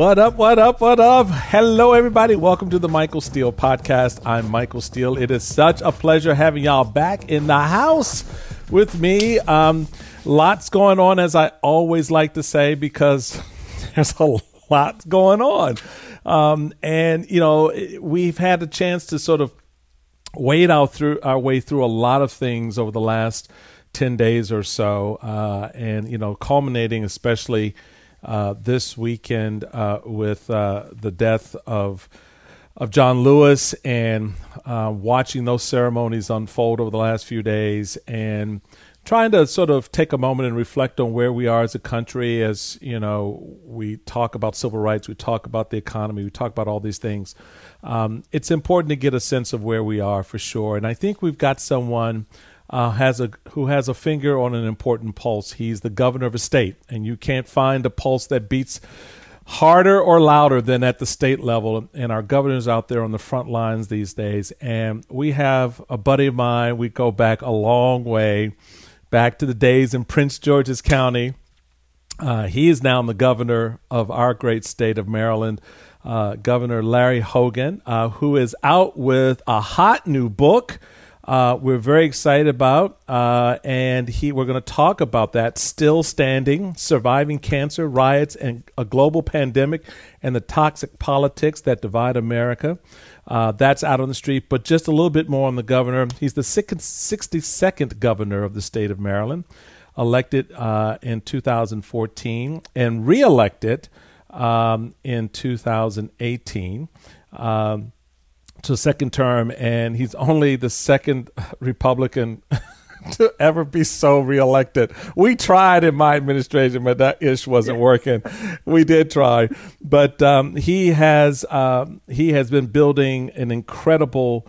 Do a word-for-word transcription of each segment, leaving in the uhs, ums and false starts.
What up, what up, what up? Hello, everybody. Welcome to the Michael Steele Podcast. I'm Michael Steele. It is such a pleasure having y'all back in the house with me. Um, lots going on, as I always like to say, because there's a lot going on. Um, and, you know, we've had a chance to sort of wade out through our way through a lot of things over the last ten days or so. Uh, and, you know, culminating especially Uh, this weekend uh, with uh, the death of of John Lewis, and uh, watching those ceremonies unfold over the last few days, and trying to sort of take a moment and reflect on where we are as a country. As you know, we talk about civil rights, we talk about the economy, we talk about all these things. Um, it's important to get a sense of where we are for sure, and I think we've got someone Uh, has a who has a finger on an important pulse. He's the governor of a state, and you can't find a pulse that beats harder or louder than at the state level. And our governor's out there on the front lines these days. And we have a buddy of mine. We go back a long way, back to the days in Prince George's County. Uh, he is now the governor of our great state of Maryland, uh, Governor Larry Hogan, uh, who is out with a hot new book. Uh, we're very excited about, uh, and he, we're going to talk about that. Still Standing, Surviving Cancer, Riots, and a Global Pandemic, and the Toxic Politics That Divide America. Uh, that's out on the street, but just a little bit more on the governor. He's the sixty-second governor of the state of Maryland, elected uh, in two thousand fourteen and reelected um, in two thousand eighteen. Um, to a second term, and he's only the second Republican to ever be so reelected. We tried in my administration, but that ish wasn't working. We did try, but um, he has um, he has been building an incredible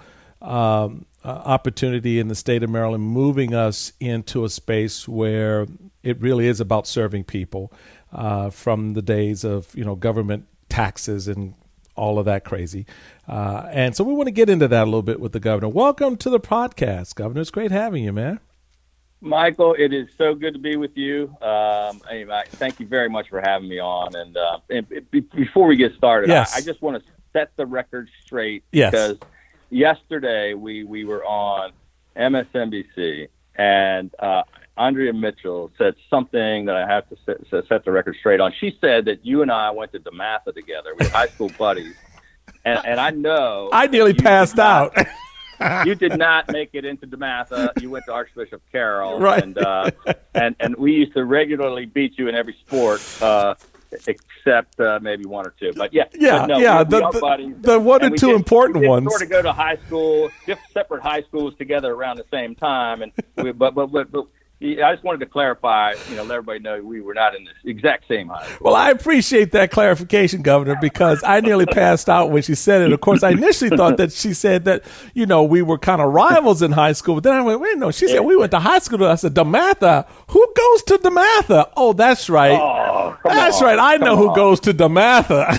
um, uh, opportunity in the state of Maryland, moving us into a space where it really is about serving people, uh, from the days of you know government taxes and all of that crazy. Uh, and so we want to get into that a little bit with the governor. Welcome to the podcast, Governor. It's great having you, man. Michael, it is so good to be with you. Um, anyway, thank you very much for having me on. And, uh, and before we get started, yes. I, I just want to set the record straight. Yes. Because yesterday we, we were on M S N B C, and uh, Andrea Mitchell said something that I have to set, set the record straight on. She said that you and I went to DeMatha together. We were high school buddies. And, and I know I nearly passed not, out. You did not make it into DeMatha. You went to Archbishop Carroll, right? And uh, and and we used to regularly beat you in every sport, uh, except uh, maybe one or two. But yeah, yeah, but no, yeah. we, we the, are the, buddies. the one and or two did, important we did ones. Sort of go to high school, different separate high schools together around the same time, and we, but, but but but. I just wanted to clarify, you know, let everybody know we were not in the exact same high school. Well, I appreciate that clarification, Governor, because I nearly passed out when she said it. Of course, I initially thought that she said that, you know, we were kind of rivals in high school. But then I went, wait, no, she said we went to high school. I said, DeMatha? Who goes to DeMatha? Oh, that's right. Oh, come that's on, right. I know on. who goes to DeMatha.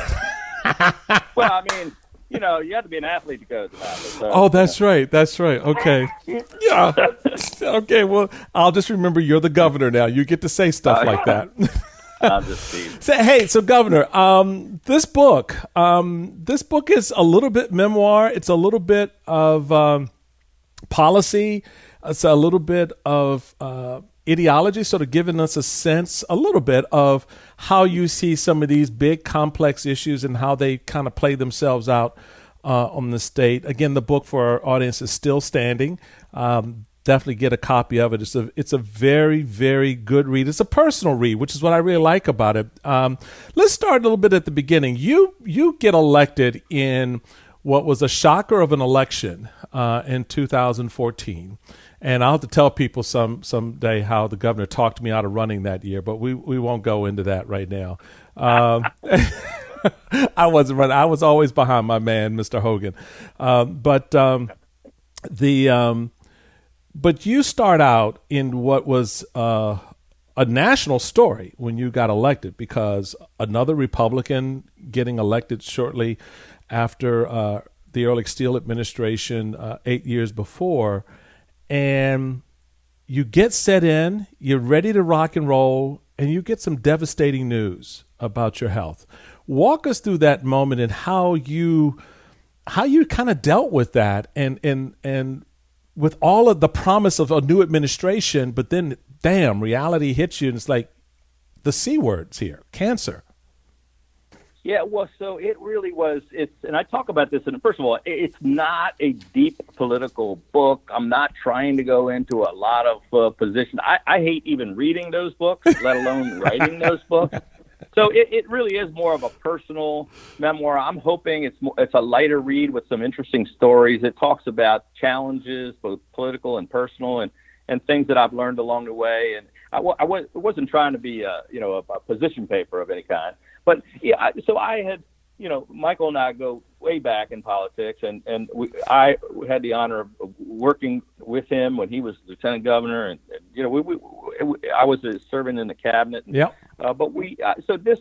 Well, I mean, you know, you have to be an athlete to go to DeMatha. So, oh, that's you know. right. That's right. Okay. Yeah. Okay. Well, I'll just remember you're the governor now. You get to say stuff uh, like that. I'm just teasing. So, hey, so Governor, um, this book, um, this book is a little bit memoir. It's a little bit of um, policy. It's a little bit of uh, ideology, sort of giving us a sense, a little bit of how you see some of these big complex issues and how they kind of play themselves out uh, on the state. Again, the book for our audience is Still Standing. Um, definitely get a copy of it. It's a, it's a very, very good read. It's a personal read, which is what I really like about it. Um, let's start a little bit at the beginning. You, you get elected in what was a shocker of an election uh, in two thousand fourteen. And I'll have to tell people some someday how the governor talked me out of running that year, but we, we won't go into that right now. Um, I wasn't running. I was always behind my man, Mister Hogan. Um, but um, the um, but you start out in what was uh, a national story when you got elected, because another Republican getting elected shortly after uh, the Ehrlich Steele administration uh, eight years before. And you get set in, you're ready to rock and roll, and you get some devastating news about your health. Walk us through that moment and how you how you kind of dealt with that, and and and with all of the promise of a new administration, but then, damn, reality hits you, and it's like the C words here, cancer. Yeah, well, so it really was, it's, and I talk about this, and first of all, it's not a deep political book. I'm not trying to go into a lot of uh, position. I, I hate even reading those books, let alone writing those books. So it, it really is more of a personal memoir. I'm hoping it's more, it's a lighter read with some interesting stories. It talks about challenges, both political and personal, and, and things that I've learned along the way. And I, I was, wasn't trying to be a, you know, a, a position paper of any kind. But yeah, I, so I had, you know, Michael and I go way back in politics, and and we, I had the honor of working with him when he was lieutenant governor, and, and you know, we, we, we I was serving in the cabinet. And, yeah. Uh, but we, uh, so this,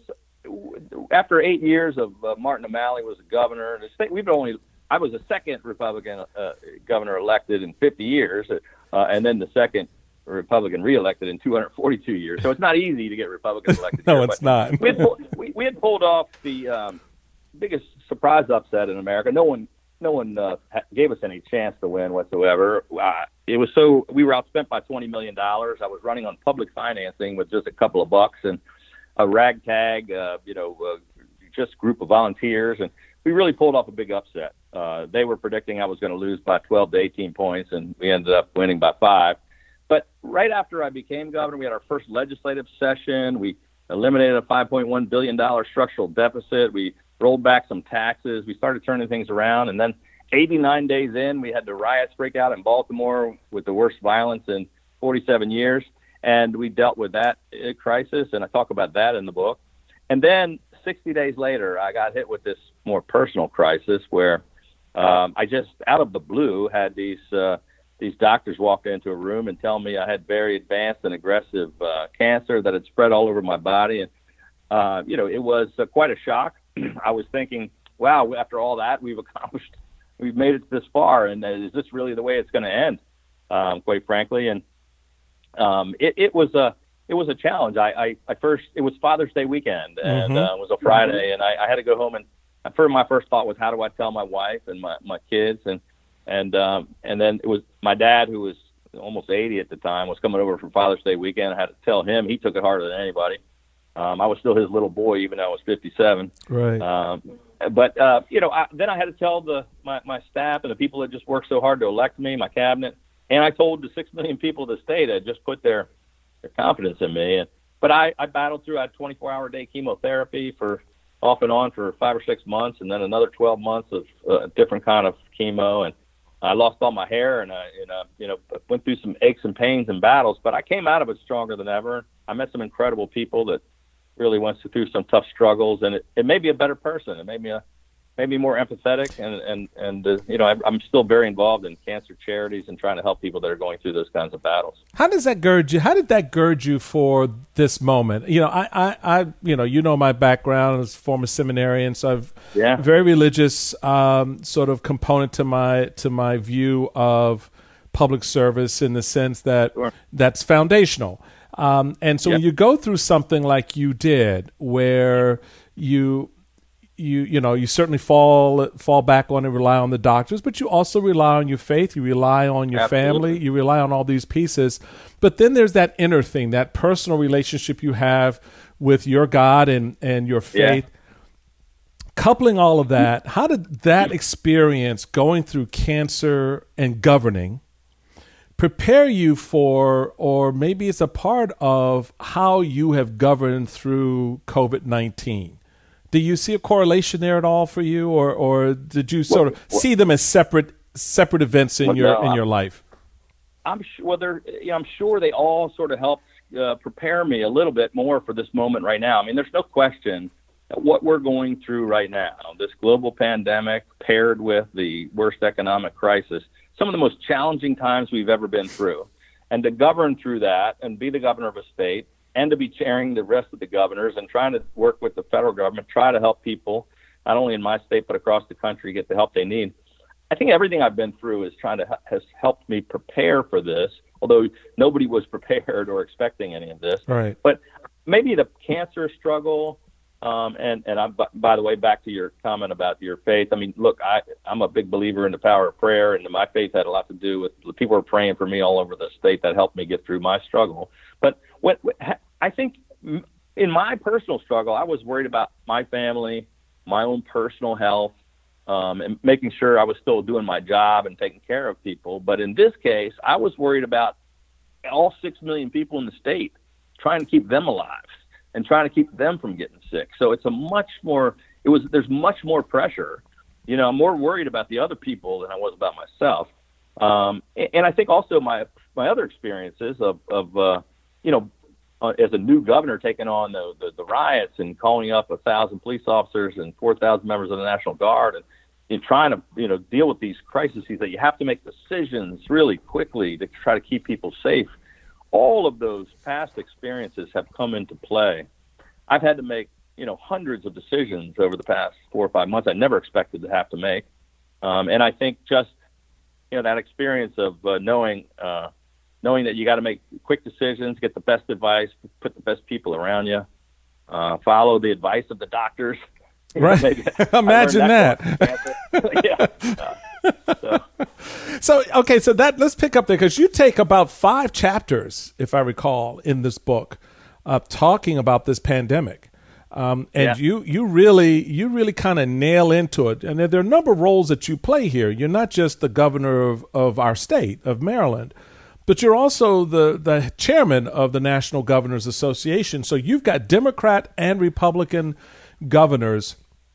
after eight years of uh, Martin O'Malley was the governor, the state, we've only, I was the second Republican uh, governor elected in fifty years, uh, and then the second Republican reelected in two hundred forty-two years. So it's not easy to get Republicans elected. no, here, it's not. we, had pulled, we, we had pulled off the um, biggest surprise upset in America. No one, no one uh, gave us any chance to win whatsoever. Uh, it was so we were outspent by twenty million dollars. I was running on public financing with just a couple of bucks and a ragtag, uh, you know, uh, just group of volunteers, and we really pulled off a big upset. Uh, they were predicting I was going to lose by twelve to eighteen points, and we ended up winning by five. But right after I became governor, we had our first legislative session. We eliminated a five point one billion dollars structural deficit. We rolled back some taxes. We started turning things around. And then eighty-nine days in, we had the riots break out in Baltimore with the worst violence in forty-seven years. And we dealt with that crisis, and I talk about that in the book. And then sixty days later, I got hit with this more personal crisis where um, I just, out of the blue, had these uh, these doctors walk into a room and tell me I had very advanced and aggressive uh, cancer that had spread all over my body. And, uh, you know, it was uh, quite a shock. I was thinking, wow, after all that we've accomplished, we've made it this far, and is this really the way it's going to end, um, quite frankly? And um, it, it was a it was a challenge. I, I, I first, it was Father's Day weekend, and mm-hmm. uh, it was a Friday, and I, I had to go home, and at first my first thought was, how do I tell my wife and my, my kids? And And um, and then it was my dad, who was almost eighty at the time, was coming over for Father's Day weekend. I had to tell him. He took it harder than anybody. Um, I was still his little boy, even though I was fifty-seven. Right. Um, but, uh, you know, I, then I had to tell the my, my staff and the people that just worked so hard to elect me, my cabinet, and I told the six million people of the state that just put their, their confidence in me. And But I, I battled through. I had twenty-four hour day chemotherapy for off and on for five or six months, and then another twelve months of uh, different kind of chemo. And I lost all my hair, and I, and, uh, you know, went through some aches and pains and battles, but I came out of it stronger than ever. I met some incredible people that really went through some tough struggles, and it, it made me a better person. It made me a, made me more empathetic, and and and uh, you know, I, I'm still very involved in cancer charities and trying to help people that are going through those kinds of battles. How does that gird you? How did that gird you for this moment? You know, I, I, I you know, you know my background as a former seminarian, so I've yeah. very religious um, sort of component to my to my view of public service, in the sense that Sure. that's foundational. Um, and so yep. when you go through something like you did, where you you you know you certainly fall fall back on and rely on the doctors, but you also rely on your faith, you rely on your Absolutely. family, you rely on all these pieces. But then there's that inner thing, that personal relationship you have with your God and and your faith. Yeah. Coupling all of that, how did that experience going through cancer and governing prepare you for, or maybe it's a part of how you have governed through COVID nineteen? Do you see a correlation there at all for you, or or did you sort well, of well, see them as separate separate events in well, your no, in I'm, your life? I'm sure. Well, they're, you know, I'm sure they all sort of helped uh, prepare me a little bit more for this moment right now. I mean, there's no question that what we're going through right now, this global pandemic paired with the worst economic crisis, some of the most challenging times we've ever been through, and to govern through that and be the governor of a state, and to be chairing the rest of the governors and trying to work with the federal government, try to help people, not only in my state, but across the country, get the help they need. I think everything I've been through is trying to has helped me prepare for this, although nobody was prepared or expecting any of this. Right. But maybe the cancer struggle Um, and and I'm, by the way, back to your comment about your faith. I mean, look, I, I'm a big believer in the power of prayer, and my faith had a lot to do with the people were praying for me all over the state. That helped me get through my struggle. But what, I think in my personal struggle, I was worried about my family, my own personal health, um, and making sure I was still doing my job and taking care of people. But in this case, I was worried about all six million people in the state, trying to keep them alive and trying to keep them from getting sick. So it's a much more, it was, there's much more pressure. You know, I'm more worried about the other people than I was about myself. Um, and, and I think also my, my other experiences of, of uh, you know, uh, as a new governor taking on the, the, the riots and calling up a thousand police officers and four thousand members of the National Guard and, and trying to, you know, deal with these crises that you have to make decisions really quickly to try to keep people safe. All of those past experiences have come into play. I've had to make, you know, hundreds of decisions over the past four or five months I never expected to have to make. Um, and I think just, you know, that experience of uh, knowing uh, knowing that you got to make quick decisions, get the best advice, put the best people around you, uh, follow the advice of the doctors. Right. Maybe, Imagine that. that. yeah. Uh, so. So, okay, so that let's pick up there because you take about five chapters, if I recall, in this book, uh, talking about this pandemic, um, and yeah. you you really you really kind of nail into it. And there are a number of roles that you play here. You're not just the governor of, of our state of Maryland, but you're also the the chairman of the National Governors Association. So you've got Democrat and Republican governors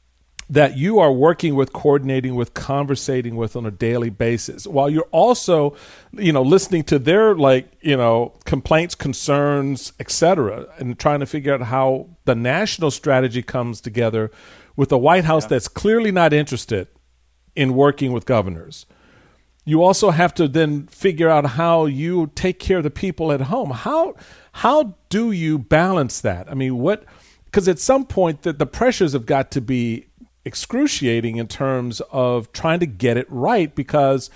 that you are working with, coordinating with, conversating with on a daily basis, while you're also, you know, listening to their, like, you know, complaints, concerns, et cetera, and trying to figure out how the national strategy comes together with a White House yeah. that's clearly not interested in working with governors. You also have to then figure out how you take care of the people at home. How how do you balance that? I mean, what, because at some point that the pressures have got to be excruciating in terms of trying to get it right, because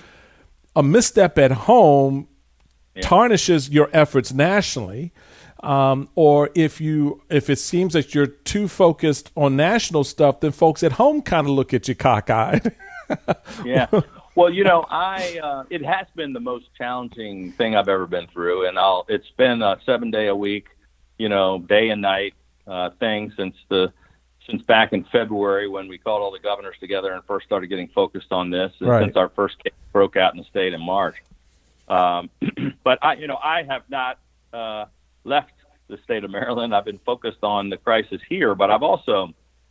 a misstep at home yeah. tarnishes your efforts nationally. Um, or if you if it seems that you're too focused on national stuff, then folks at home kind of look at you cockeyed. yeah. Well, you know, I uh, it has been the most challenging thing I've ever been through, and I'll it's been a seven day a week, you know, day and night uh, thing since the since back in February when we called all the governors together and first started getting focused on this, and right. since our first case broke out in the state in March. Um, but I, you know, I have not uh, left the state of Maryland. I've been focused on the crisis here, but I've also,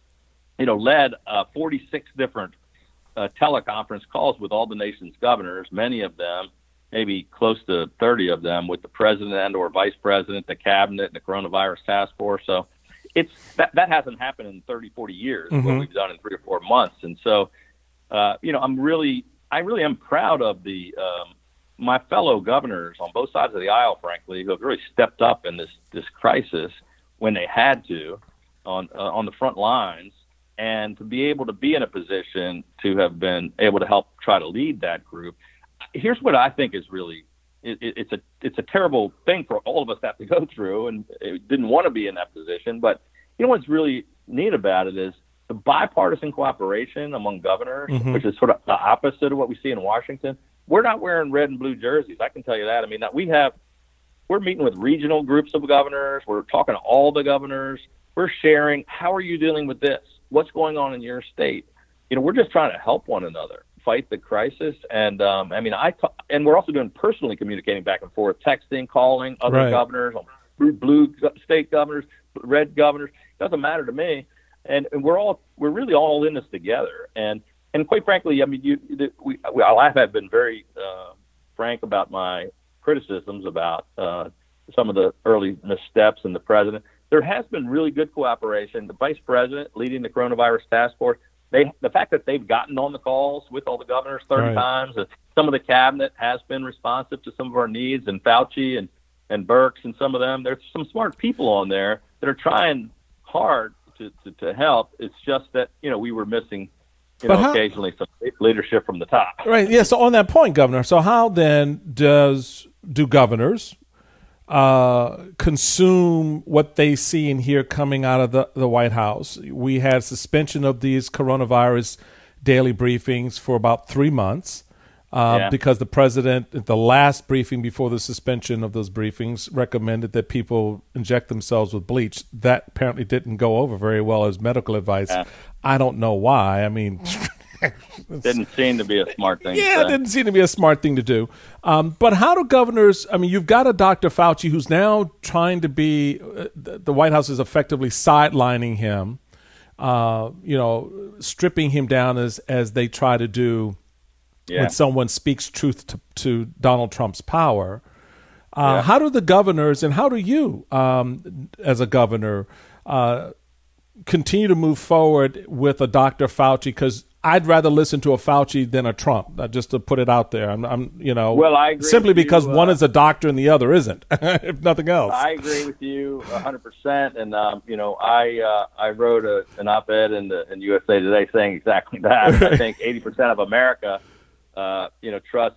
you know, led uh, forty-six different uh, teleconference calls with all the nation's governors, many of them, maybe close to thirty of them, with the president and or vice president, the cabinet, and the coronavirus task force. So it's that, that hasn't happened in thirty, forty years, mm-hmm. what we've done in three or four months. And so, uh, you know, I'm really, I really am proud of the, um, my fellow governors on both sides of the aisle, frankly, who have really stepped up in this, this crisis when they had to on, uh, on the front lines, and to be able to be in a position to have been able to help try to lead that group. Here's what I think is really, it, it, it's a it's a terrible thing for all of us to have to go through, and it didn't want to be in that position. But you know what's really neat about it is the bipartisan cooperation among governors, mm-hmm. which is sort of the opposite of what we see in Washington. We're not wearing red and blue jerseys, I can tell you that. I mean, we have, we're meeting with regional groups of governors. We're talking to all the governors. We're sharing, how are you dealing with this? What's going on in your state? You know, we're just trying to help one another fight the crisis. And, um, I mean, I, ta- and we're also doing personally communicating back and forth, texting, calling other right. governors, blue, blue state governors, red governors. It doesn't matter to me. And, and we're all, we're really all in this together. And, and quite frankly, I mean, you, the, we, we, I have been very uh, frank about my criticisms about uh, some of the early missteps in the president. There has been really good cooperation. The vice president leading the coronavirus task force, they, the fact that they've gotten on the calls with all the governors thirty right. times, and some of the cabinet has been responsive to some of our needs, and Fauci and, and Birx and some of them, there's some smart people on there that are trying hard to, to, to help. It's just that, you know, we were missing, you but know, how, occasionally some leadership from the top. Right. Yeah. So on that point, Governor, so how then does, do governors, uh, consume what they see and hear coming out of the, the White House. We had suspension of these coronavirus daily briefings for about three months. Uh, yeah. Because the president, at the last briefing before the suspension of those briefings, recommended that people inject themselves with bleach. That apparently didn't go over very well as medical advice. Yeah. I don't know why. I mean, didn't seem to be a smart thing. Yeah, to it didn't seem to be a smart thing to do. Um, but how do governors? I mean, you've got a Doctor Fauci who's now trying to be. Uh, the White House is effectively sidelining him. Uh, you know, stripping him down as as they try to do. Yeah. When someone speaks truth to, to Donald Trump's power. Uh, yeah. How do the governors and how do you, um, as a governor, uh, continue to move forward with a Doctor Fauci? Because I'd rather listen to a Fauci than a Trump, uh, just to put it out there. I'm, I'm you know, well, I agree simply because you, uh, one is a doctor and the other isn't, if nothing else. I agree with you one hundred percent. And, um, you know, I uh, I wrote a, an op-ed in, the, in U S A Today saying exactly that. I think eighty percent of America Uh, you know, trust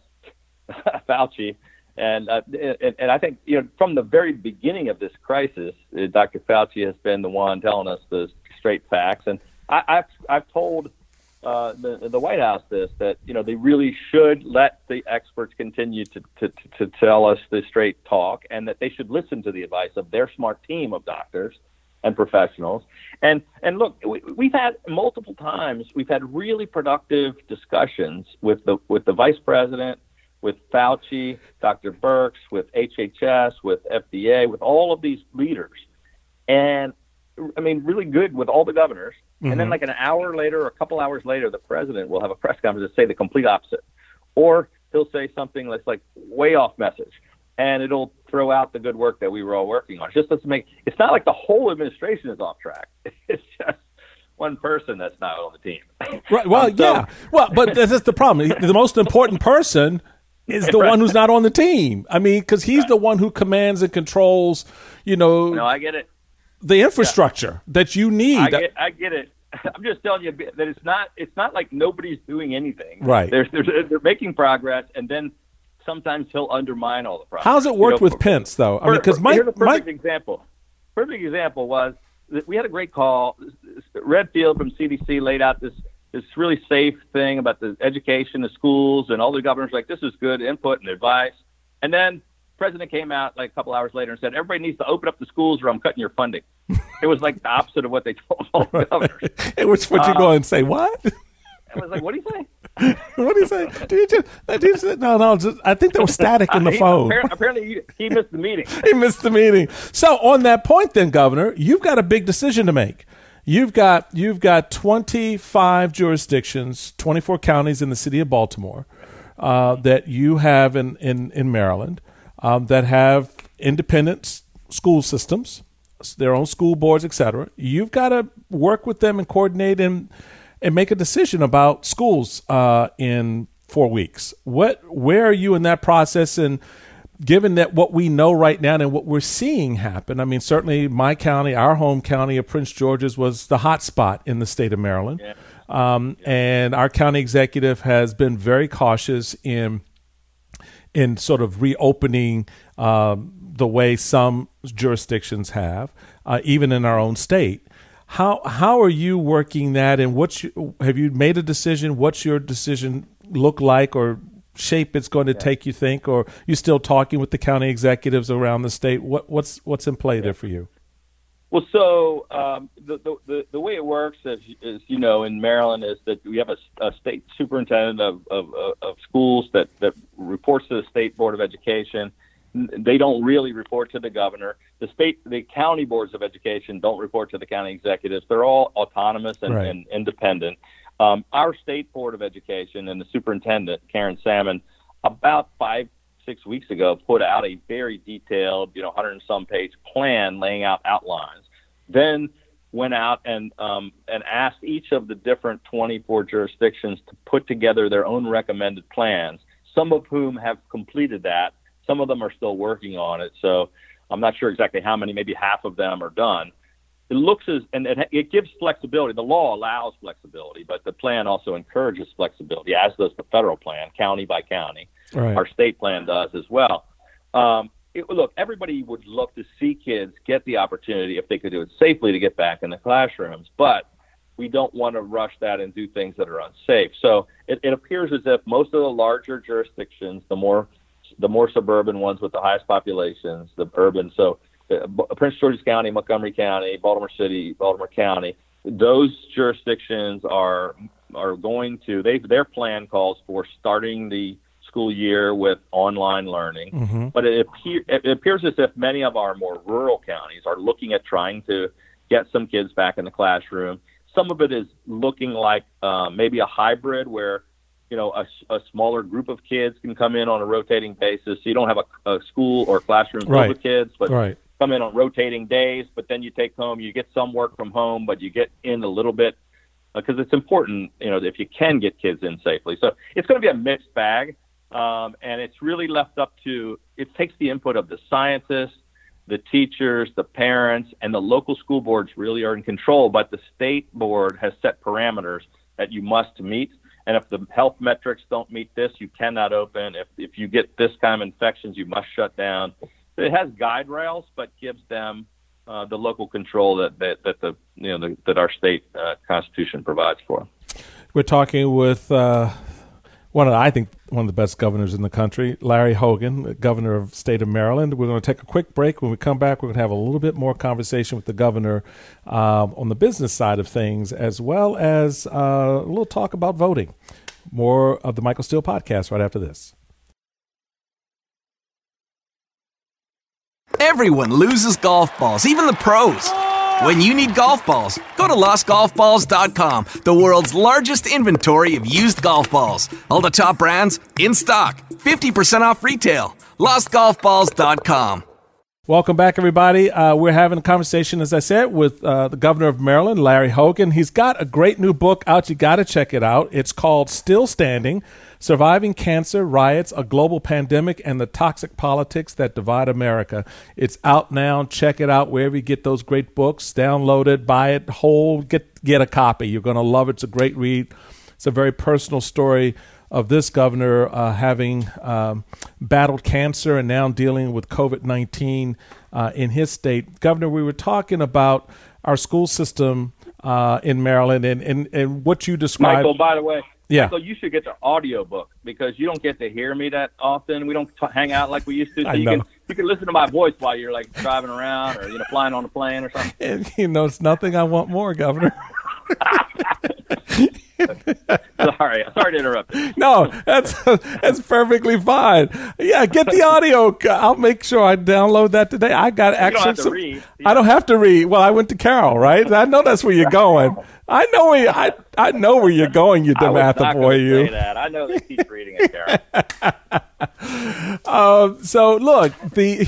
Fauci. And, uh, and and I think, you know, from the very beginning of this crisis, uh, Doctor Fauci has been the one telling us the straight facts. And I, I've, I've told uh, the, the White House this, that, you know, they really should let the experts continue to, to, to tell us the straight talk, and that they should listen to the advice of their smart team of doctors and professionals. And and look, we, we've had multiple times, we've had really productive discussions with the with the vice president, with Fauci, Doctor Birx, with H H S, with F D A, with all of these leaders. And I mean, really good with all the governors. Mm-hmm. And then like an hour later or a couple hours later, the president will have a press conference to say the complete opposite. Or he'll say something that's like way off message. And it'll throw out the good work that we were all working on. It just doesn't make. It's not like the whole administration is off track. It's just one person that's not on the team. Right. Well, um, so, yeah. Well, but that's the problem. The most important person is the right. one who's not on the team. I mean, because he's right. the one who commands and controls. You know. No, I get it. The infrastructure yeah. that you need. I get, I get it. I'm just telling you that it's not. It's not like nobody's doing anything. Right. They're they're, they're making progress, and then sometimes he'll undermine all the progress. How's it worked you know, with for, Pence, though? I mean, because Mike, here's a perfect Mike, example. Perfect example was that we had a great call. Redfield from C D C laid out this this really safe thing about the education, the schools, and all the governors were like, this is good input and advice. And then the president came out like a couple hours later and said, everybody needs to open up the schools or I'm cutting your funding. It was like the opposite of what they told all the governors. In which would you um, go and say, what? I was like, what do you say? What do you say? Did you just, did you just, no, no, just, I think there was static in the he, phone. Apparently, apparently he, he missed the meeting. He missed the meeting. So on that point then, Governor, you've got a big decision to make. You've got you've got twenty-five jurisdictions, twenty-four counties in the city of Baltimore uh, that you have in, in, in Maryland um, that have independent school systems, their own school boards, et cetera. You've got to work with them and coordinate and and make a decision about schools uh, in four weeks. What, where are you in that process? And given that what we know right now and what we're seeing happen, I mean, certainly my county, our home county of Prince George's was the hot spot in the state of Maryland. Yeah. Um, yeah. And our county executive has been very cautious in in sort of reopening um, the way some jurisdictions have, uh, even in our own state. How how are you working that, and what's your, have you made a decision? What's your decision look like, or shape it's going to yeah. take? You think, or you still talking with the county executives around the state? What what's what's in play yeah. there for you? Well, so um, the, the the way it works, as, as you know, in Maryland, is that we have a, a state superintendent of, of of schools that that reports to the state board of education. They don't really report to the governor. The state, the county boards of education don't report to the county executives. They're all autonomous and, right. and independent. Um, our state board of education and the superintendent, Karen Salmon, about five, six weeks ago, put out a very detailed, you know, hundred and some page plan laying out outlines. Then went out and um, and asked each of the different twenty-four jurisdictions to put together their own recommended plans, some of whom have completed that. Some of them are still working on it, so I'm not sure exactly how many. Maybe half of them are done. It looks as, and it, it gives flexibility. The law allows flexibility, but the plan also encourages flexibility, as does the federal plan, county by county. Right. Our state plan does as well. Um, it, look, everybody would love to see kids get the opportunity, if they could do it safely, to get back in the classrooms. But we don't want to rush that and do things that are unsafe. So it, it appears as if most of the larger jurisdictions, the more the more suburban ones with the highest populations, the urban, so uh, Prince George's County, Montgomery County, Baltimore City, Baltimore County, those jurisdictions are are going to, they their plan calls for starting the school year with online learning. Mm-hmm. But it, appear, it appears as if many of our more rural counties are looking at trying to get some kids back in the classroom. Some of it is looking like uh, maybe a hybrid where, you know, a, a smaller group of kids can come in on a rotating basis. So you don't have a, a school or classroom filled right. with kids, but right. come in on rotating days. But then you take home, you get some work from home, but you get in a little bit because uh, it's important, you know, if you can get kids in safely. So it's going to be a mixed bag, um, and it's really left up to, it takes the input of the scientists, the teachers, the parents, and the local school boards really are in control, but the state board has set parameters that you must meet. And if the health metrics don't meet this, you cannot open. If if you get this kind of infections, you must shut down. It has guide rails, but gives them uh, the local control that, that, that the you know the, that our state uh, constitution provides for. We're talking with uh, one of, I think, one of the best governors in the country, Larry Hogan, governor of the state of Maryland. We're going to take a quick break. When we come back, we're going to have a little bit more conversation with the governor um, on the business side of things, as well as uh, a little talk about voting. More of the Michael Steele Podcast right after this. Everyone loses golf balls, even the pros. When you need golf balls, go to lost golf balls dot com, the world's largest inventory of used golf balls. All the top brands in stock, fifty percent off retail. lost golf balls dot com. Welcome back, everybody. Uh, we're having a conversation, as I said, with uh, the governor of Maryland, Larry Hogan. He's got a great new book out. You got to check it out. It's called Still Standing: Surviving Cancer, Riots, a Global Pandemic, and the Toxic Politics That Divide America. It's out now. Check it out wherever you get those great books. Download it, buy it whole, get, get a copy. You're going to love it. It's a great read. It's a very personal story of this governor uh, having um, battled cancer and now dealing with COVID nineteen uh, in his state. Governor, we were talking about our school system uh, in Maryland and, and, and what you described. Michael, by the way, yeah. Michael, you should get the audio book because you don't get to hear me that often. We don't t- hang out like we used to. So I you know. can you can listen to my voice while you're like driving around or you know flying on a plane or something. And, you know, it's nothing I want more, Governor. Sorry, sorry to interrupt. No, that's that's perfectly fine. Yeah, get the audio. I'll make sure I download that today. I got actually. You don't have to some, read. I don't have to read. Well, I went to Carroll, right? I know that's where you're going. I know where you, I I know where you're going. You DeMatha boy, you. Say that. I know they teach reading at Carroll. um, so look, the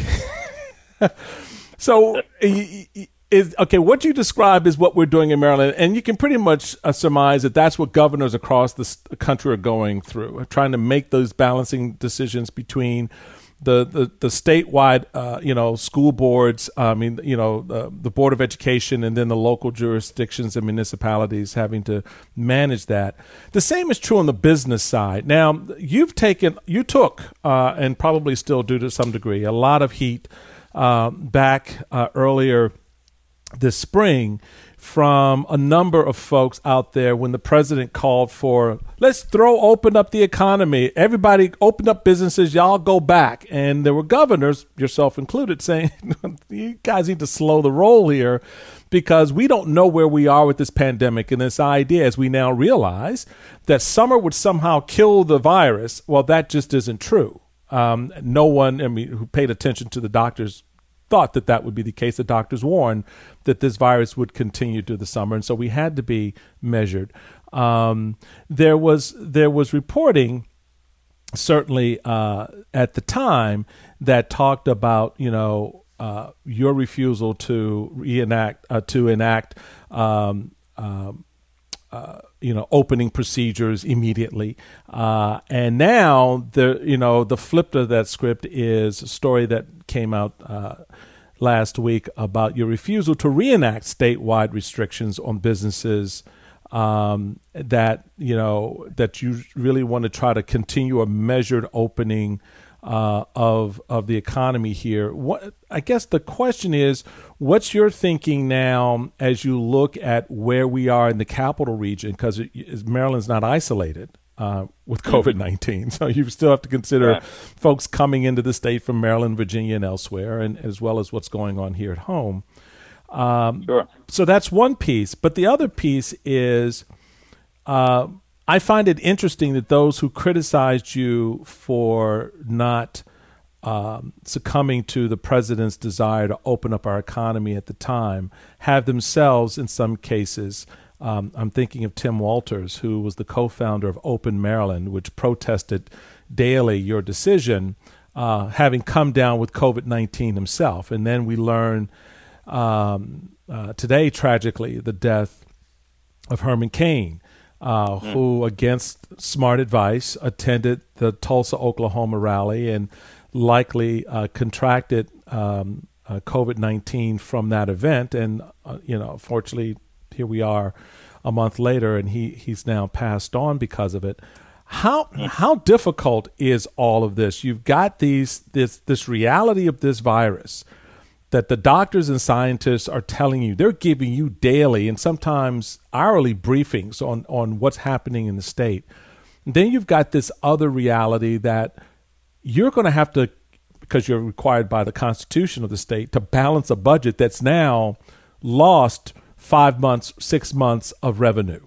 so. Y- y- Is, okay, what you described is what we're doing in Maryland, and you can pretty much uh, surmise that that's what governors across the st- country are going through, trying to make those balancing decisions between the the, the statewide, uh, you know, school boards. I mean, you know, the, the Board of Education, and then the local jurisdictions and municipalities having to manage that. The same is true on the business side. Now, you've taken, you took, uh, and probably still do to some degree, a lot of heat uh, back uh, earlier this spring from a number of folks out there when the president called for, let's throw open up the economy. Everybody open up businesses. Y'all go back. And there were governors, yourself included, saying, you guys need to slow the roll here because we don't know where we are with this pandemic and this idea, as we now realize, that summer would somehow kill the virus. Well, that just isn't true. Um, no one, I mean, who paid attention to the doctors thought that that would be the case. The doctors warned that this virus would continue through the summer, and so we had to be measured. Um, there was there was reporting, certainly uh, at the time, that talked about you know uh, your refusal to reenact uh, to enact. Um, um, Uh, you know, opening procedures immediately. Uh, and now, the you know, the flip to that script is a story that came out uh, last week about your refusal to reenact statewide restrictions on businesses um, that, you know, that you really want to try to continue a measured opening uh, of of the economy here. What I guess the question is, what's your thinking now as you look at where we are in the capital region? Because Maryland's not isolated uh, with COVID nineteen, so you still have to consider right. folks coming into the state from Maryland, Virginia, and elsewhere, and as well as what's going on here at home. Um, sure. So that's one piece, but the other piece is. Uh, I find it interesting that those who criticized you for not um, succumbing to the president's desire to open up our economy at the time have themselves, in some cases, um, I'm thinking of Tim Walters, who was the co-founder of Open Maryland, which protested daily your decision, uh, having come down with COVID nineteen himself. And then we learn um, uh, today, tragically, the death of Herman Cain. Uh, mm. who, against smart advice, attended the Tulsa, Oklahoma rally and likely uh, contracted um, uh, COVID nineteen from that event. And, uh, you know, fortunately, here we are a month later, and he, he's now passed on because of it. How mm. how difficult is all of this? You've got these this this reality of this virus that the doctors and scientists are telling you. They're giving you daily and sometimes hourly briefings on, on what's happening in the state. And then you've got this other reality that you're going to have to, because you're required by the Constitution of the state, to balance a budget that's now lost five months, six months of revenue.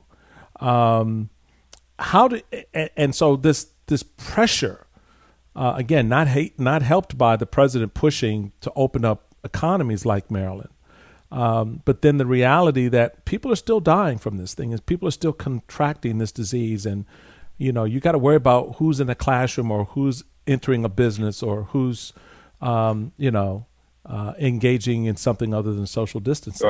Um, how do, and so this this pressure, uh, again, not hate, not helped by the president pushing to open up economies like Maryland. Um, but then the reality that people are still dying from this thing, is people are still contracting this disease. And, you know, you got to worry about who's in a classroom or who's entering a business or who's, um, you know, uh, engaging in something other than social distancing. Sure.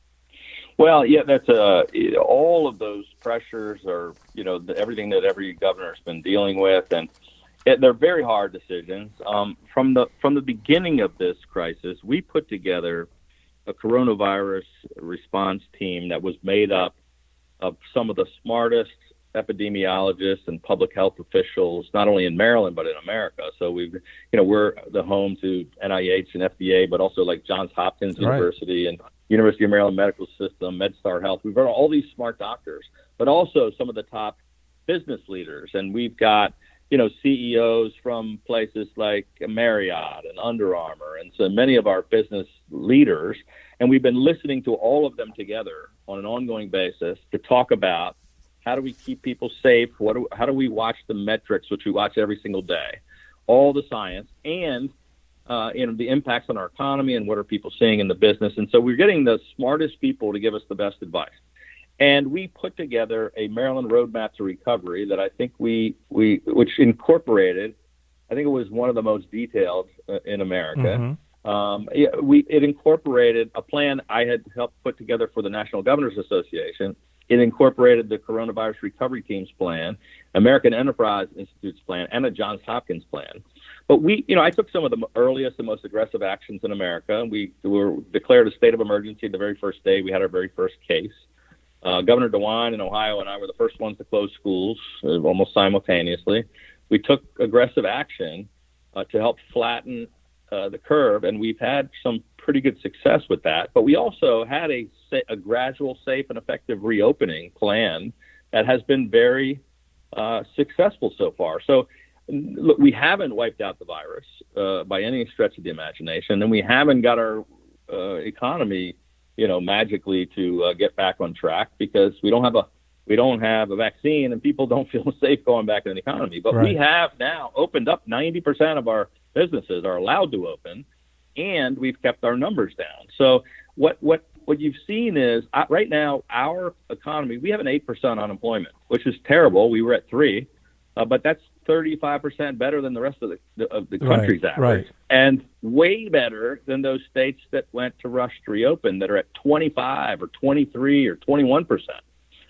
Well, yeah, that's uh, all of those pressures are, you know, the, everything that every governor's been dealing with. And it, they're very hard decisions. Um, from the from the beginning of this crisis, we put together a coronavirus response team that was made up of some of the smartest epidemiologists and public health officials, not only in Maryland, but in America. So we've, you know, we're the home to N I H and F D A, but also like Johns Hopkins right. University and University of Maryland Medical System, MedStar Health. We've got all these smart doctors, but also some of the top business leaders. And we've got, you know, C E Os from places like Marriott and Under Armour and so many of our business leaders. And we've been listening to all of them together on an ongoing basis to talk about how do we keep people safe? What do, how do we watch the metrics, which we watch every single day, all the science, and uh, you know, the impacts on our economy and what are people seeing in the business. And so we're getting the smartest people to give us the best advice. And we put together a Maryland roadmap to recovery that I think we, we which incorporated, I think it was one of the most detailed uh, in America. Mm-hmm. Um, it, we, it incorporated a plan I had helped put together for the National Governors Association. It incorporated the Coronavirus Recovery Team's plan, American Enterprise Institute's plan, and a Johns Hopkins plan. But we, you know, I took some of the earliest and most aggressive actions in America. We were declared a state of emergency the very first day we had our very first case. Uh, Governor DeWine in Ohio and I were the first ones to close schools uh, almost simultaneously. We took aggressive action uh, to help flatten uh, the curve, and we've had some pretty good success with that. But we also had a, a gradual, safe, and effective reopening plan that has been very uh, successful so far. So look, we haven't wiped out the virus uh, by any stretch of the imagination, and we haven't got our uh, economy, you know, magically to uh, get back on track because we don't have a we don't have a vaccine and people don't feel safe going back in the economy. But right. we have now opened up ninety percent of our businesses are allowed to open, and we've kept our numbers down. So what what what you've seen is uh, right now our economy, we have an eight percent unemployment, which is terrible. We were at three, uh, but that's thirty-five percent better than the rest of the of the country's right, average, right. and way better than those states that went to rush to reopen that are at twenty-five or twenty-three or twenty-one percent.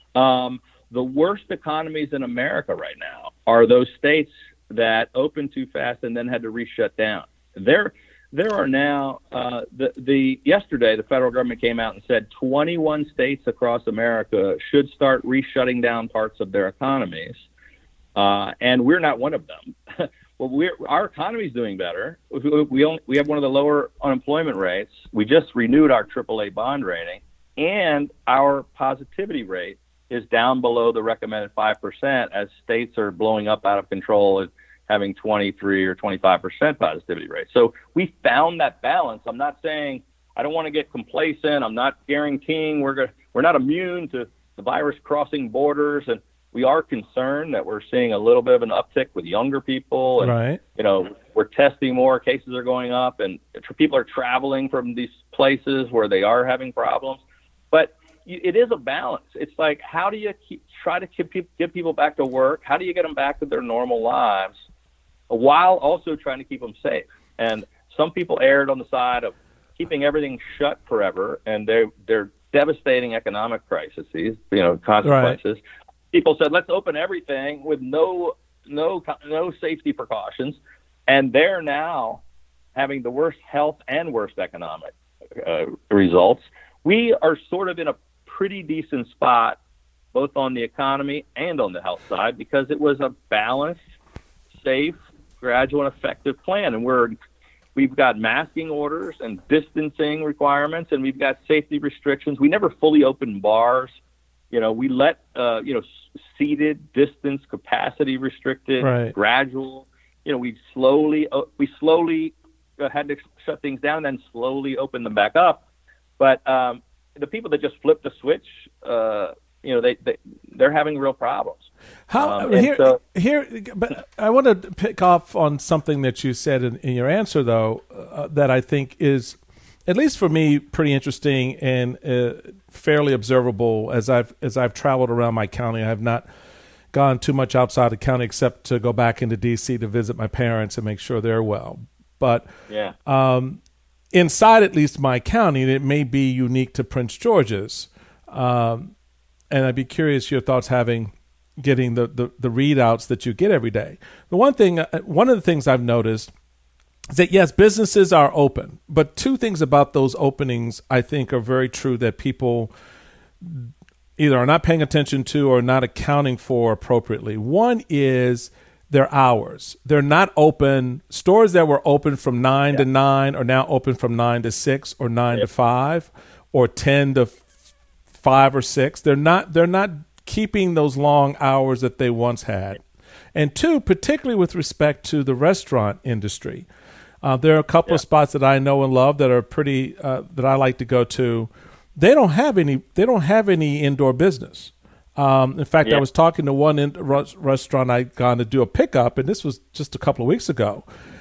Um, the worst economies in America right now are those states that opened too fast and then had to re-shut down. There, there are now uh, the the yesterday the federal government came out and said twenty-one states across America should start re-shutting down parts of their economies. Uh, and we're not one of them. well, we're, our economy's doing better. We we, only, we have one of the lower unemployment rates. We just renewed our triple A bond rating, and our positivity rate is down below the recommended five percent as states are blowing up out of control and having twenty-three or twenty-five percent positivity rate. So we found that balance. I'm not saying I don't want to get complacent. I'm not guaranteeing we're going we're not immune to the virus crossing borders, and we are concerned that we're seeing a little bit of an uptick with younger people, and right. you know, we're testing more, cases are going up, and people are traveling from these places where they are having problems. But it is a balance. It's like, how do you keep, try to keep, get people back to work? How do you get them back to their normal lives while also trying to keep them safe? And some people erred on the side of keeping everything shut forever, and they're, they're devastating economic crises, you know, consequences. Right. People said, let's open everything with no no no safety precautions, and they're now having the worst health and worst economic uh, results. We are sort of in a pretty decent spot, both on the economy and on the health side, because it was a balanced, safe, gradual, and effective plan. And we're we've got masking orders and distancing requirements, and we've got safety restrictions. We never fully opened bars. You know, we let, uh, you know, seated, distance, capacity restricted, right. gradual. You know, we slowly, uh, we slowly uh, had to shut things down, and then slowly open them back up. But um, the people that just flip the switch, uh, you know, they, they, they're having real problems. How um, here, so, here, but I want to pick off on something that you said in, in your answer, though, uh, that I think is, at least for me, pretty interesting and uh, fairly observable as I've as I've traveled around my county. I have not gone too much outside the county except to go back into D C to visit my parents and make sure they're well. But yeah. um, inside at least my county, and it may be unique to Prince George's, um, and I'd be curious your thoughts having getting the, the, the readouts that you get every day. The one thing, one of the things I've noticed is that, yes, businesses are open, but two things about those openings I think are very true that people either are not paying attention to or not accounting for appropriately. One is their hours. They're not open. Stores that were open from nine yeah. to nine are now open from nine to six or nine yep. to five or ten to five or six. They're not, they're not keeping those long hours that they once had. And two, particularly with respect to the restaurant industry, Uh, there are a couple yeah. of spots that I know and love that are pretty uh, that I like to go to. They don't have any. They don't have any indoor business. Um, in fact, yeah. I was talking to one in, res- restaurant I'd gone to do a pickup, and this was just a couple of weeks ago.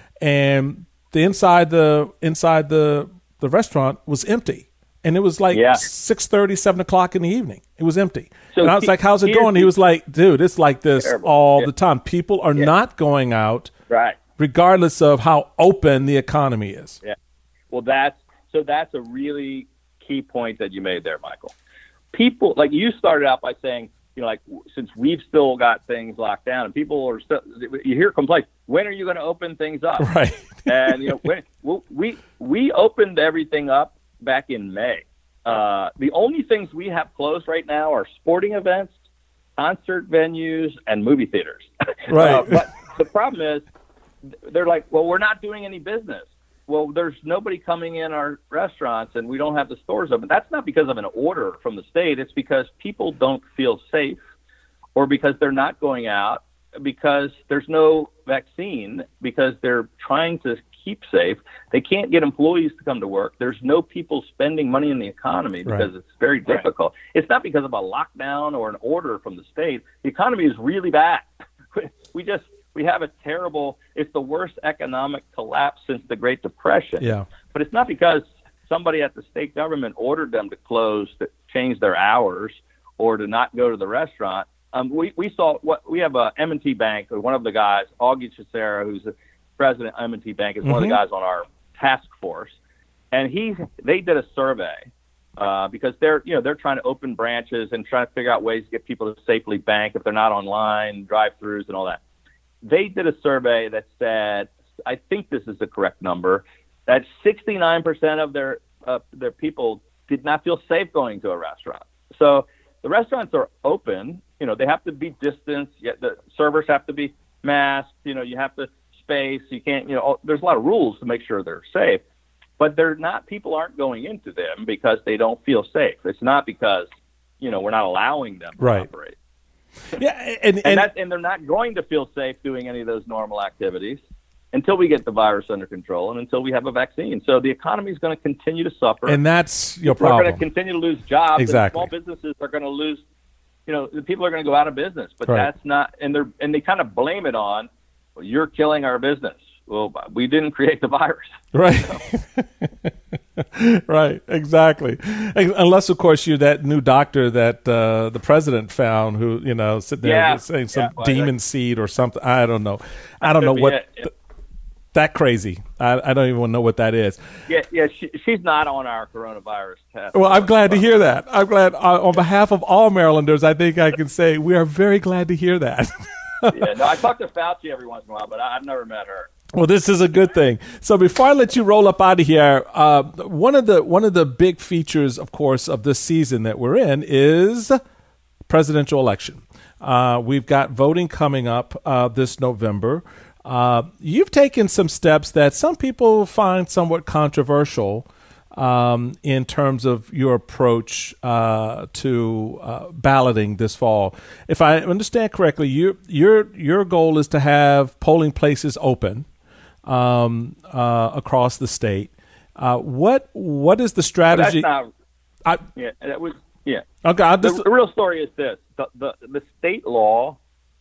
And the inside the inside the the restaurant was empty, and it was like yeah. six thirty, seven o'clock in the evening. It was empty, so and I was he, like, "How's it going?" He, he was like, "Dude, it's like this terrible. all yeah. the time. People are yeah. not going out." Right. Regardless of how open the economy is. Yeah. Well, that's so that's a really key point that you made there, Michael. People, like you started out by saying, you know, like since we've still got things locked down and people are still, you hear complaints, when are you going to open things up? Right. And, you know, when, we, we opened everything up back in May. Uh, the only things we have closed right now are sporting events, concert venues, and movie theaters. Right. uh, but the problem is, they're like, well, we're not doing any business. Well, there's nobody coming in our restaurants and we don't have the stores open. That's not because of an order from the state. It's because people don't feel safe or because they're not going out, because there's no vaccine, because they're trying to keep safe. They can't get employees to come to work. There's no people spending money in the economy because right. it's very difficult. Right. It's not because of a lockdown or an order from the state. The economy is really bad. We just... We have a terrible, it's the worst economic collapse since the Great Depression. Yeah. But it's not because somebody at the state government ordered them to close, to change their hours, or to not go to the restaurant. Um, we, we saw, what we have a M and T Bank, one of the guys, Augie Cicera, who's the president of M and T Bank, is mm-hmm. one of the guys on our task force. And he, they did a survey uh, because they're, you know, they're trying to open branches and trying to figure out ways to get people to safely bank if they're not online, drive-throughs and all that. They did a survey that said, I think this is the correct number, that sixty-nine percent of their uh, their people did not feel safe going to a restaurant. So the restaurants are open. You know, they have to be distanced. Yet the servers have to be masked. You know, you have to space. You can't, you know, there's a lot of rules to make sure they're safe, but they're not, people aren't going into them because they don't feel safe. It's not because, you know, we're not allowing them to right. operate. Yeah, and and, and, that, and they're not going to feel safe doing any of those normal activities until we get the virus under control and until we have a vaccine. So the economy is going to continue to suffer. And that's your people problem. We're going to continue to lose jobs. Exactly. And small businesses are going to lose, you know, the people are going to go out of business. But right. that's not, and they're and they kind of blame it on, well, you're killing our business. Well, we didn't create the virus. Right. Right, exactly. Unless, of course, you're that new doctor that uh, the president found who, you know, sitting there yeah. saying some yeah, well, demon seed or something. I don't know. I don't know what it, yeah. th- that crazy. I, I don't even know what that is. Yeah, yeah. She, she's not on our coronavirus test. Well, I'm glad to hear that. I'm glad uh, on behalf of all Marylanders, I think I can say we are very glad to hear that. Yeah, no, I talk to Fauci every once in a while, but I, I've never met her. Well, this is a good thing. So before I let you roll up out of here, uh, one of the one of the big features, of course, of this season that we're in is presidential election. Uh, we've got voting coming up uh, this November. Uh, you've taken some steps that some people find somewhat controversial um, in terms of your approach uh, to uh, balloting this fall. If I understand correctly, you, your your goal is to have polling places open um, uh, across the state. Uh, what what is the strategy? Well, that's not, I, yeah, that was yeah. Okay, I'll just, the, the real story is this: the the, the state law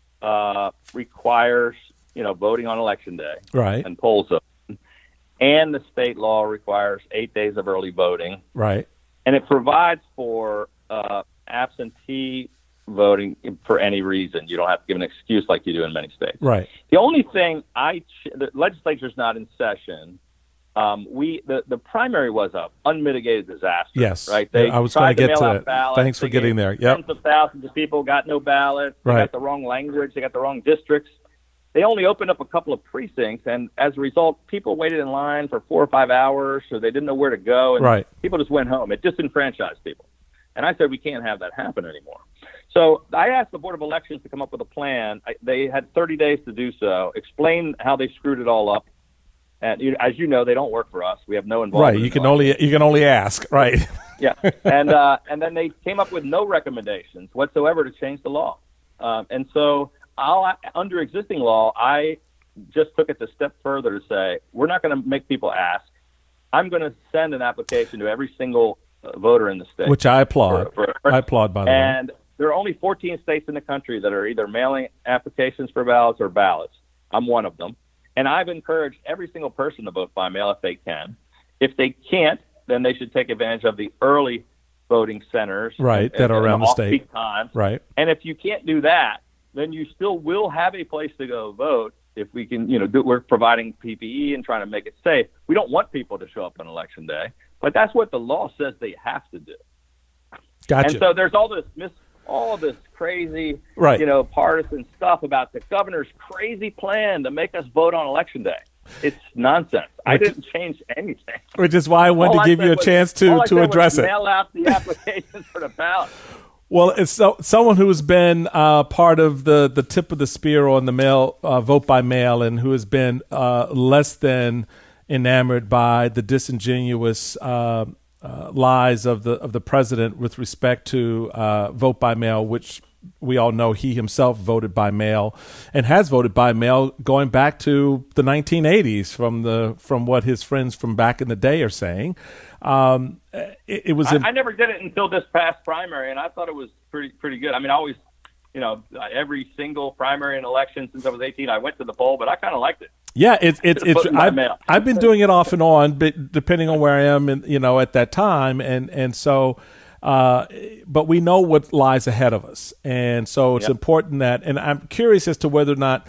uh, requires you know voting on election day, right, and polls open, and the state law requires eight days of early voting, right, and it provides for uh, absentee voting for any reason. You don't have to give an excuse like you do in many states. Right. The only thing I the legislature's not in session. Um, we the, the primary was a unmitigated disaster. Yes, right. They I was tried going to get to it. it. Thanks for they getting there. Yep. Tens of thousands of people got no ballots. They right. got the wrong language. They got the wrong districts. They only opened up a couple of precincts, and as a result, people waited in line for four or five hours, so they didn't know where to go, and right. people just went home. It disenfranchised people. And I said, we can't have that happen anymore. So I asked the Board of Elections to come up with a plan. I, they had thirty days to do so, explain how they screwed it all up. And you, as you know, they don't work for us. We have no involvement. Right. You can only you can only ask. Right. Yeah. And uh, and then they came up with no recommendations whatsoever to change the law. Um, and so I'll, under existing law, I just took it a step further to say we're not going to make people ask. I'm going to send an application to every single uh, voter in the state. Which I applaud. For, for, I applaud, by the way. And there are only fourteen states in the country that are either mailing applications for ballots or ballots. I'm one of them. And I've encouraged every single person to vote by mail if they can. If they can't, then they should take advantage of the early voting centers. Right, and, that are and around the state. Off-peak times. Right. And if you can't do that, then you still will have a place to go vote if we can, you know, do, we're providing P P E and trying to make it safe. We don't want people to show up on election day, but that's what the law says they have to do. Gotcha. And so there's all this mis- all this crazy, right. you know, partisan stuff about the governor's crazy plan to make us vote on election day. It's nonsense. Which, I didn't change anything. Which is why I wanted all to give you a was, chance to, to address it. Mail out the applications for the ballot. Well, it's so, someone who has been uh, part of the, the tip of the spear on the mail uh, vote by mail, and who has been uh, less than enamored by the disingenuous uh, uh, lies of the of the president with respect to uh, vote by mail, which we all know he himself voted by mail and has voted by mail going back to the nineteen eighties from the from what his friends from back in the day are saying. Um, it, it was. I, I never did it until this past primary, and I thought it was pretty pretty good. I mean, I always, you know, every single primary and election since I was eighteen, I went to the poll, but I kind of liked it. Yeah, it's it's it's. I've, I've been doing it off and on, but depending on where I am, in, you know, at that time, and and so. Uh, but we know what lies ahead of us. And so it's yep. important that, and I'm curious as to whether or not,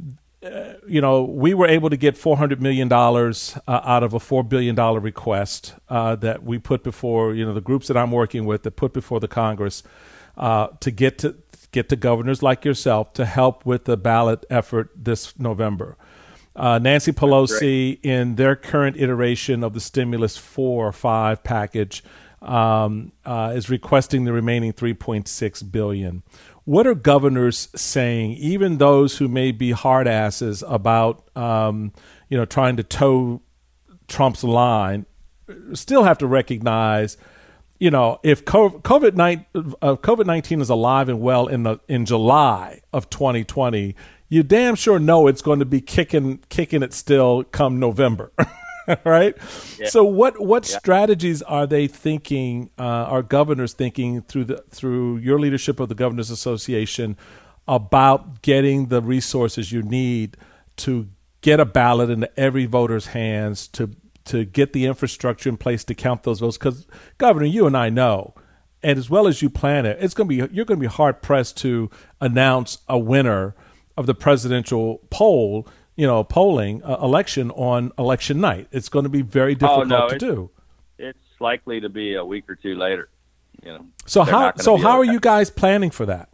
uh, you know, we were able to get four hundred million dollars uh, out of a four billion dollars request uh, that we put before, you know, the groups that I'm working with that put before the Congress uh, to get to get to governors like yourself to help with the ballot effort this November. Uh, Nancy Pelosi, in their current iteration of the stimulus four or five package, Um, uh, is requesting the remaining three point six billion dollars. what are governors saying, even those who may be hard asses about, um, you know, trying to toe Trump's line, still have to recognize, you know, if COVID nineteen is alive and well in the in July of twenty twenty, you damn sure know it's going to be kicking kicking it still come November. Right. Yeah. So what what yeah. strategies are they thinking, uh, are governors thinking through the through your leadership of the Governors Association about getting the resources you need to get a ballot into every voter's hands, to to get the infrastructure in place to count those votes? Because, Governor, you and I know, and as well as you plan it, it's going to be you're going to be hard pressed to announce a winner of the presidential poll, you know, polling uh, election on election night. It's going to be very difficult oh, no, to it's, do. It's likely to be a week or two later. You know. So how so how are you guys planning for that?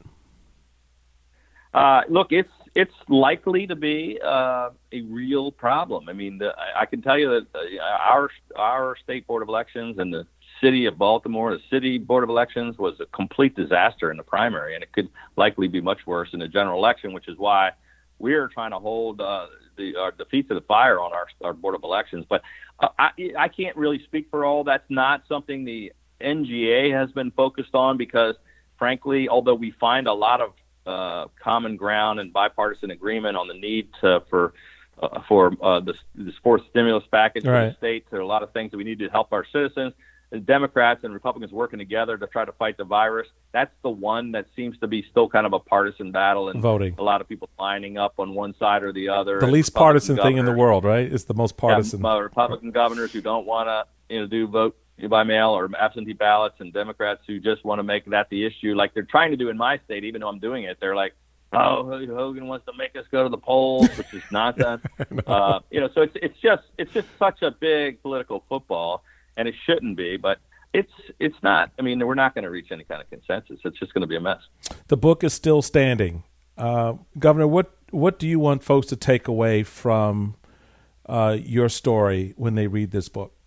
Uh, look, it's it's likely to be uh, a real problem. I mean, the, I, I can tell you that uh, our our state board of elections and the city of Baltimore, the city board of elections, was a complete disaster in the primary, and it could likely be much worse in the general election, which is why we're trying to hold uh, the, our, the feet to the fire on our, our board of elections. But uh, I, I can't really speak for all. That's not something the N G A has been focused on because, frankly, although we find a lot of uh, common ground and bipartisan agreement on the need to, for uh, for uh, the, the sports stimulus package right. for the state, there are a lot of things that we need to help our citizens. The Democrats and Republicans working together to try to fight the virus. That's the one that seems to be still kind of a partisan battle, and voting. A lot of people lining up on one side or the other. The least partisan thing in the world, right? It's the most partisan. Yeah, Republican governors who don't want to, you know, do vote by mail or absentee ballots, and Democrats who just want to make that the issue, like they're trying to do in my state. Even though I'm doing it, they're like, "Oh, Hogan wants to make us go to the polls," which is nonsense. no. uh, you know, so it's it's just it's just such a big political football. And it shouldn't be, but it's it's not. I mean, we're not going to reach any kind of consensus. It's just going to be a mess. The book is still standing. Uh, Governor, what, what do you want folks to take away from uh, your story when they read this book?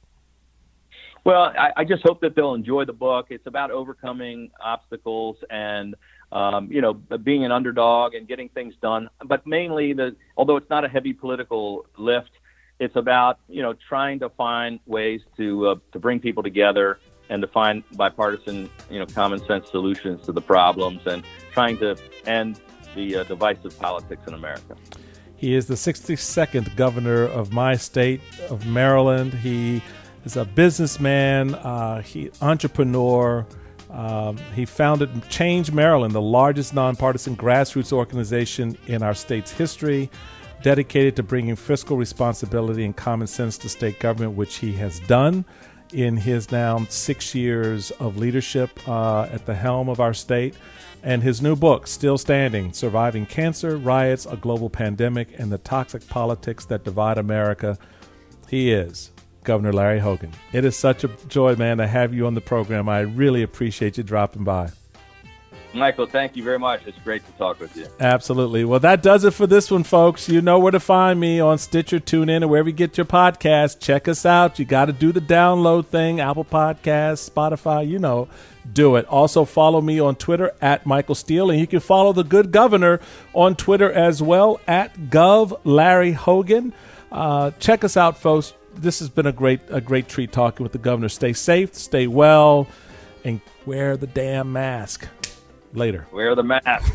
Well, I, I just hope that they'll enjoy the book. It's about overcoming obstacles and, um, you know, being an underdog and getting things done. But mainly, the although it's not a heavy political lift, it's about, you know, trying to find ways to uh, to bring people together and to find bipartisan, you know, common sense solutions to the problems and trying to end the uh, divisive politics in America. He is the sixty-second governor of my state of Maryland. He is a businessman, uh, he entrepreneur. Um, he founded Change Maryland, the largest nonpartisan grassroots organization in our state's history, dedicated to bringing fiscal responsibility and common sense to state government, which he has done in his now six years of leadership uh, at the helm of our state. And his new book, Still Standing, Surviving Cancer, Riots, a Global Pandemic, and the Toxic Politics That Divide America. He is Governor Larry Hogan. It is such a joy, man, to have you on the program. I really appreciate you dropping by. Michael, thank you very much. It's great to talk with you. Absolutely. Well, that does it for this one, folks. You know where to find me on Stitcher, TuneIn, or wherever you get your podcast. Check us out. You got to do the download thing, Apple Podcasts, Spotify, you know, do it. Also, follow me on Twitter at Michael Steele, and you can follow the good governor on Twitter as well at Gov Larry Hogan. Uh, check us out, folks. This has been a great, a great treat talking with the governor. Stay safe, stay well, and wear the damn mask. Later. Wear the mask.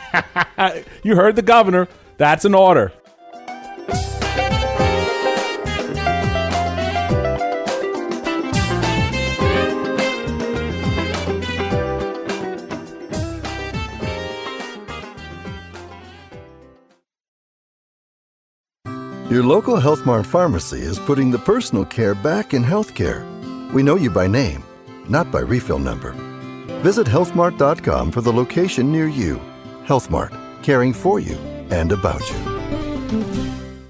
You heard the governor. That's an order. Your local Health Mart pharmacy is putting the personal care back in healthcare. We know you by name, not by refill number. Visit health mart dot com for the location near you. Health Mart, caring for you and about you.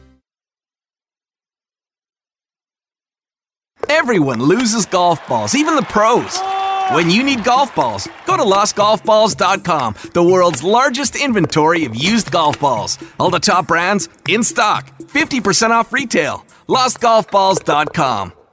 Everyone loses golf balls, even the pros. When you need golf balls, go to lost golf balls dot com, the world's largest inventory of used golf balls. All the top brands in stock, fifty percent off retail. lost golf balls dot com.